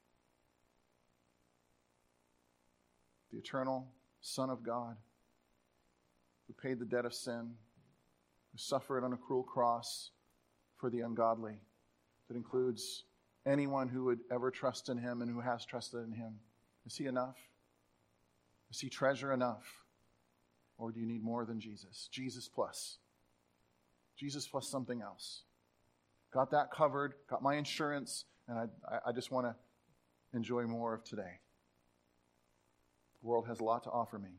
The eternal Son of God, who paid the debt of sin, who suffered on a cruel cross for the ungodly, that includes anyone who would ever trust in him and who has trusted in him. Is he enough? Is he treasure enough? Or do you need more than Jesus? Jesus plus. Jesus plus something else. Got that covered, got my insurance, and I, I just want to enjoy more of today. The world has a lot to offer me.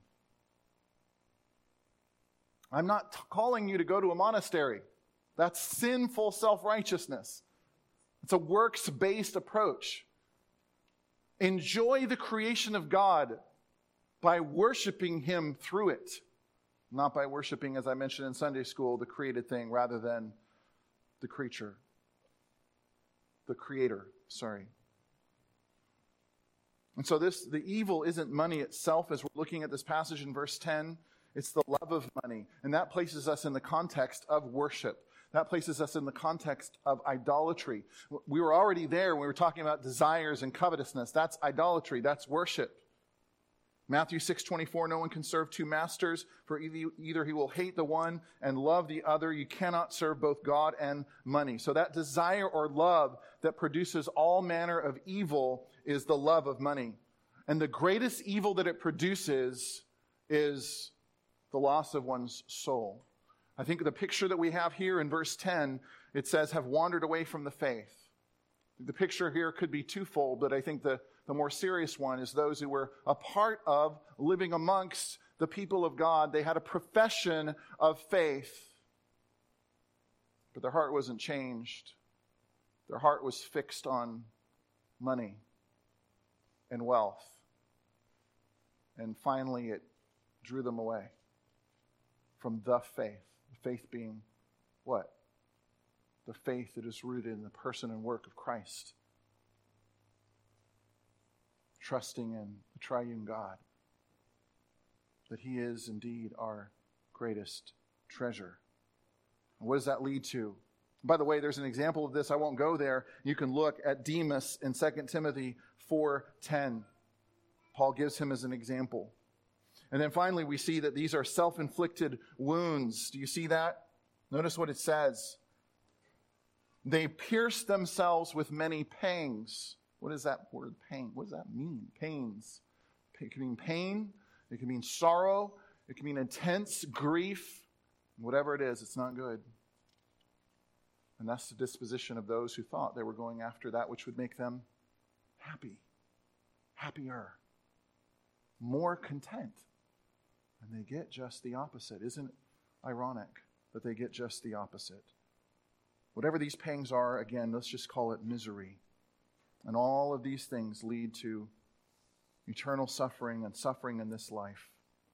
I'm not t- calling you to go to a monastery. That's sinful self-righteousness. It's a works-based approach. Enjoy the creation of God by worshiping him through it, not by worshiping, as I mentioned in Sunday school, the created thing rather than the creature. The creator, sorry. And so this, the evil isn't money itself, as we're looking at this passage in verse ten. It's the love of money. And that places us in the context of worship. That places us in the context of idolatry. We were already there when we were talking about desires and covetousness. That's idolatry. That's worship. Matthew six twenty-four, no one can serve two masters, for either he will hate the one and love the other. You cannot serve both God and money. So that desire or love that produces all manner of evil is the love of money. And the greatest evil that it produces is the loss of one's soul. I think the picture that we have here in verse ten, it says, have wandered away from the faith. The picture here could be twofold, but I think the, the more serious one is those who were a part of living amongst the people of God. They had a profession of faith, but their heart wasn't changed. Their heart was fixed on money and wealth. And finally, it drew them away from the faith. The faith being what? The faith that is rooted in the person and work of Christ. Trusting in the triune God. That he is indeed our greatest treasure. And what does that lead to? By the way, there's an example of this. I won't go there. You can look at Demas in Second Timothy four ten. Paul gives him as an example. And then finally, we see that these are self-inflicted wounds. Do you see that? Notice what it says. They pierce themselves with many pangs. What is that word, pain? What does that mean? Pains. It can mean pain. It can mean sorrow. It can mean intense grief. Whatever it is, it's not good. And that's the disposition of those who thought they were going after that which would make them happy, happier, more content. And they get just the opposite. Isn't it ironic that they get just the opposite? Whatever these pangs are, again, let's just call it misery. And all of these things lead to eternal suffering and suffering in this life.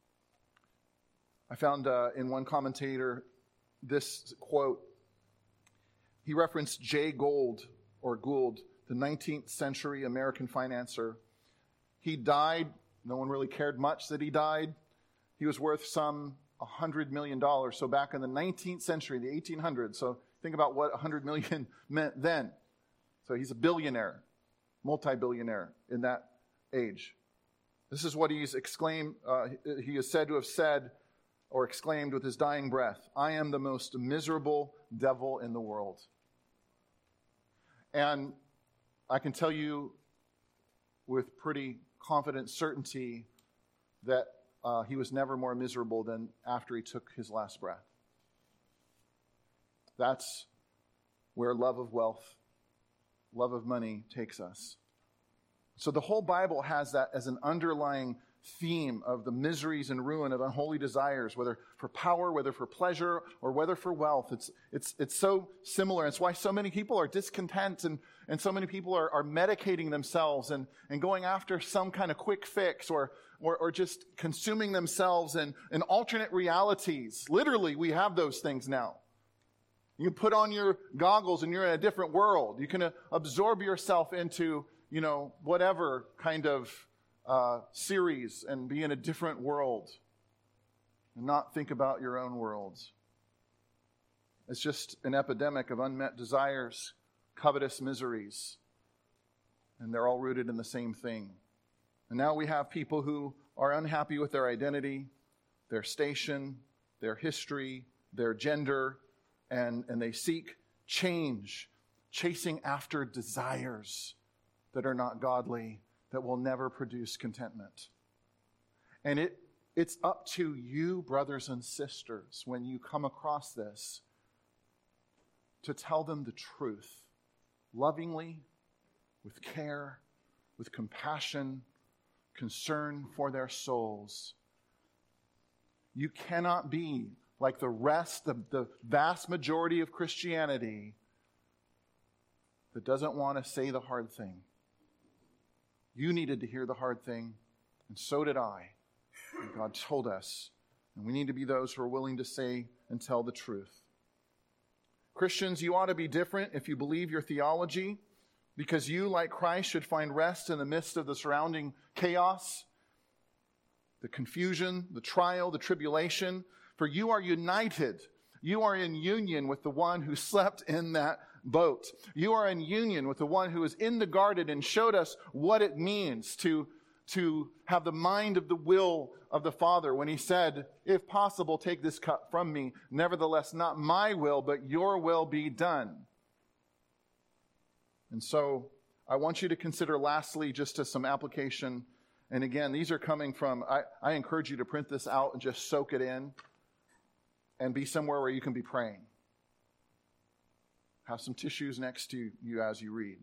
I found uh, in one commentator this quote. He referenced Jay Gould, or Gould, the nineteenth century American financier. He died. No one really cared much that he died. He was worth some one hundred million dollars. So back in the nineteenth century, the eighteen hundreds. So think about what one hundred million dollars meant then. So he's a billionaire, multi-billionaire in that age. This is what he's exclaimed, uh, he is said to have said or exclaimed with his dying breath, I am the most miserable devil in the world. And I can tell you with pretty confident certainty that uh, he was never more miserable than after he took his last breath. That's where love of wealth, love of money takes us. So the whole Bible has that as an underlying theme of the miseries and ruin of unholy desires, whether for power, whether for pleasure, or whether for wealth. It's it's it's so similar. It's why so many people are discontent and, and so many people are, are medicating themselves and, and going after some kind of quick fix or or, or just consuming themselves in, in alternate realities. Literally, we have those things now. You can put on your goggles and you're in a different world. You can uh, absorb yourself into, you know, whatever kind of uh, series and be in a different world and not think about your own worlds. It's just an epidemic of unmet desires, covetous miseries, and they're all rooted in the same thing. And now we have people who are unhappy with their identity, their station, their history, their gender, and, and they seek change, chasing after desires that are not godly, that will never produce contentment. And it it's up to you, brothers and sisters, when you come across this, to tell them the truth, lovingly, with care, with compassion, concern for their souls. You cannot be like the rest, the, the vast majority of Christianity that doesn't want to say the hard thing. You needed to hear the hard thing, and so did I. And God told us, and we need to be those who are willing to say and tell the truth. Christians, you ought to be different if you believe your theology, because you, like Christ, should find rest in the midst of the surrounding chaos, the confusion, the trial, the tribulation. For you are united. You are in union with the one who slept in that boat. You are in union with the one who was in the garden and showed us what it means to, to have the mind of the will of the Father when he said, if possible, take this cup from me. Nevertheless, not my will, but your will be done. And so I want you to consider lastly just as some application. And again, these are coming from, I, I encourage you to print this out and just soak it in and be somewhere where you can be praying. Have some tissues next to you as you read.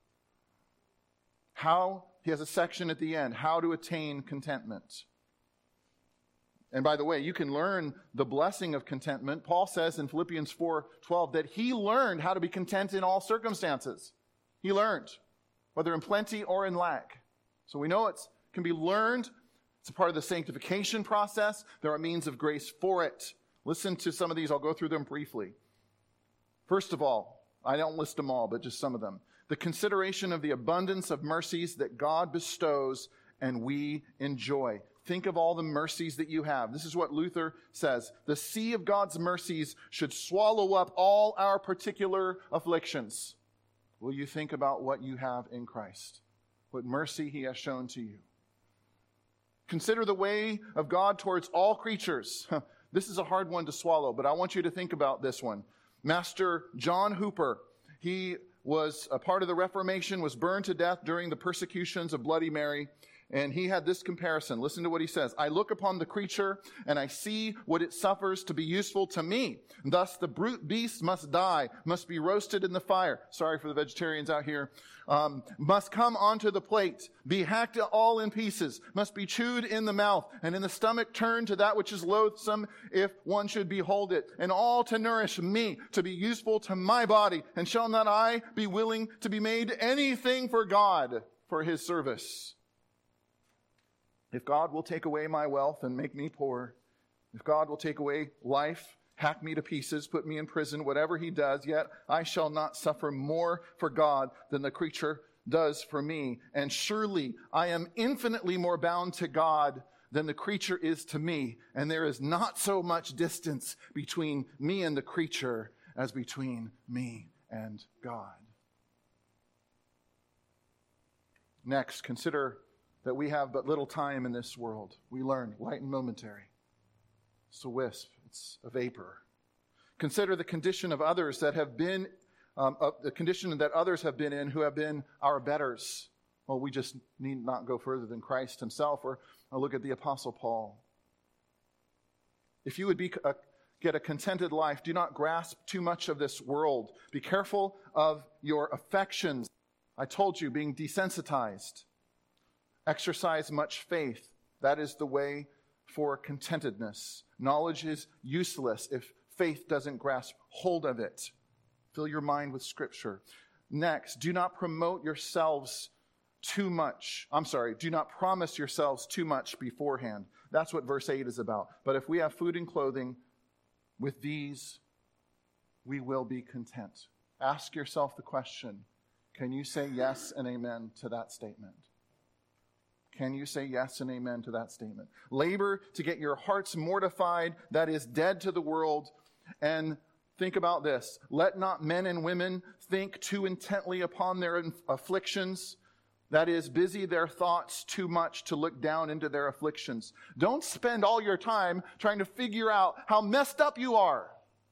How, he has a section at the end, how to attain contentment. And by the way, you can learn the blessing of contentment. Paul says in Philippians four twelve that he learned how to be content in all circumstances. He learned, whether in plenty or in lack. So we know it can be learned. It's a part of the sanctification process. There are means of grace for it. Listen to some of these. I'll go through them briefly. First of all, I don't list them all, but just some of them. The consideration of the abundance of mercies that God bestows and we enjoy. Think of all the mercies that you have. This is what Luther says. The sea of God's mercies should swallow up all our particular afflictions. Will you think about what you have in Christ? What mercy he has shown to you. Consider the way of God towards all creatures. This is a hard one to swallow, but I want you to think about this one. Master John Hooper, he was a part of the Reformation, was burned to death during the persecutions of Bloody Mary. And he had this comparison. Listen to what he says. I look upon the creature and I see what it suffers to be useful to me. Thus the brute beast must die, must be roasted in the fire. Sorry for the vegetarians out here. Um, must come onto the plate, be hacked all in pieces, must be chewed in the mouth, and in the stomach turned to that which is loathsome if one should behold it. And all to nourish me, to be useful to my body. And shall not I be willing to be made anything for God, for his service? If God will take away my wealth and make me poor, if God will take away life, hack me to pieces, put me in prison, whatever he does, yet I shall not suffer more for God than the creature does for me. And surely I am infinitely more bound to God than the creature is to me. And there is not so much distance between me and the creature as between me and God. Next, consider that we have but little time in this world. We learn, light and momentary. It's a wisp. It's a vapor. Consider the condition of others that have been, um, uh, the condition that others have been in who have been our betters. Well, we just need not go further than Christ himself, or, or look at the Apostle Paul. If you would be a, get a contented life, do not grasp too much of this world. Be careful of your affections. I told you, being desensitized. Exercise much faith. That is the way for contentedness. Knowledge is useless if faith doesn't grasp hold of it. Fill your mind with Scripture. Next, do not promote yourselves too much. I'm sorry, do not promise yourselves too much beforehand. That's what verse eight is about. But if we have food and clothing, with these we will be content. Ask yourself the question, can you say yes and amen to that statement? Can you say yes and amen to that statement? Labor to get your hearts mortified, that is dead to the world. And think about this. Let not men and women think too intently upon their afflictions, that is, busy their thoughts too much to look down into their afflictions. Don't spend all your time trying to figure out how messed up you are.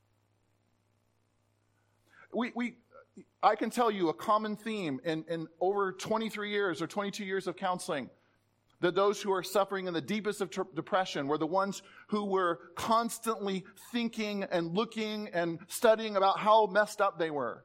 We, we, I can tell you a common theme in, in over twenty-three years or twenty-two years of counseling, that those who are suffering in the deepest of tr- depression were the ones who were constantly thinking and looking and studying about how messed up they were.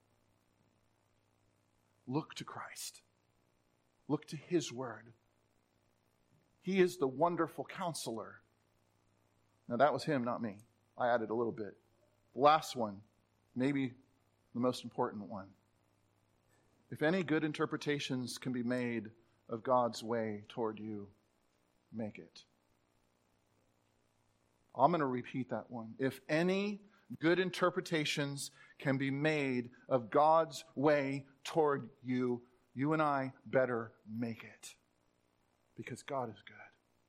Look to Christ. Look to His Word. He is the wonderful counselor. Now that was Him, not me. I added a little bit. The last one, maybe the most important one. If any good interpretations can be made of God's way toward you, make it. I'm going to repeat that one. If any good interpretations can be made of God's way toward you, you and I better make it. Because God is good.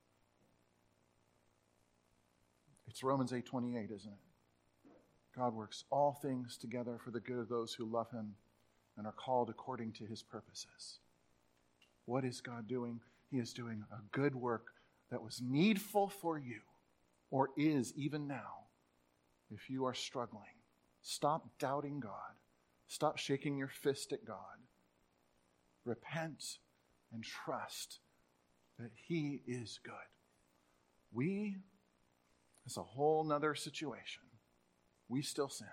It's Romans eight twenty-eight, isn't it? God works all things together for the good of those who love Him and are called according to His purposes. What is God doing? He is doing a good work that was needful for you, or is even now, if you are struggling. Stop doubting God. Stop shaking your fist at God. Repent and trust that He is good. We, it's a whole nother situation. We still sin.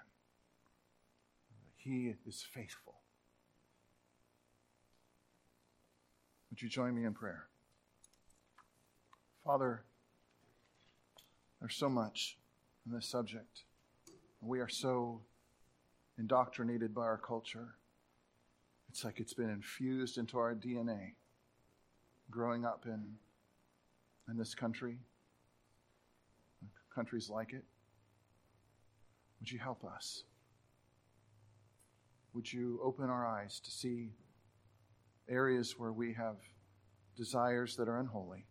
He is faithful. Would you join me in prayer? Father, there's so much in this subject. We are so indoctrinated by our culture. It's like it's been infused into our D N A. Growing up in, in this country, countries like it. Would you help us? Would you open our eyes to see areas where we have desires that are unholy?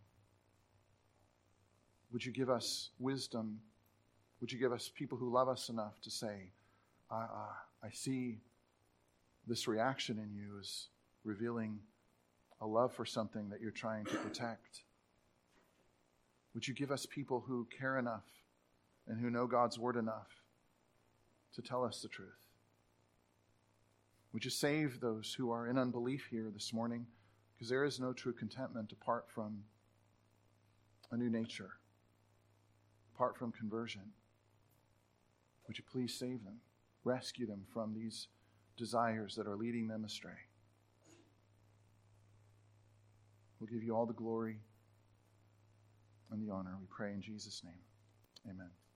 Would you give us wisdom? Would you give us people who love us enough to say, I, I, I see this reaction in you is revealing a love for something that you're trying to protect? Would you give us people who care enough and who know God's word enough to tell us the truth? Would you save those who are in unbelief here this morning? Because there is no true contentment apart from a new nature, apart from conversion. Would you please save them, rescue them from these desires that are leading them astray? We'll give you all the glory and the honor. We pray in Jesus' name. Amen.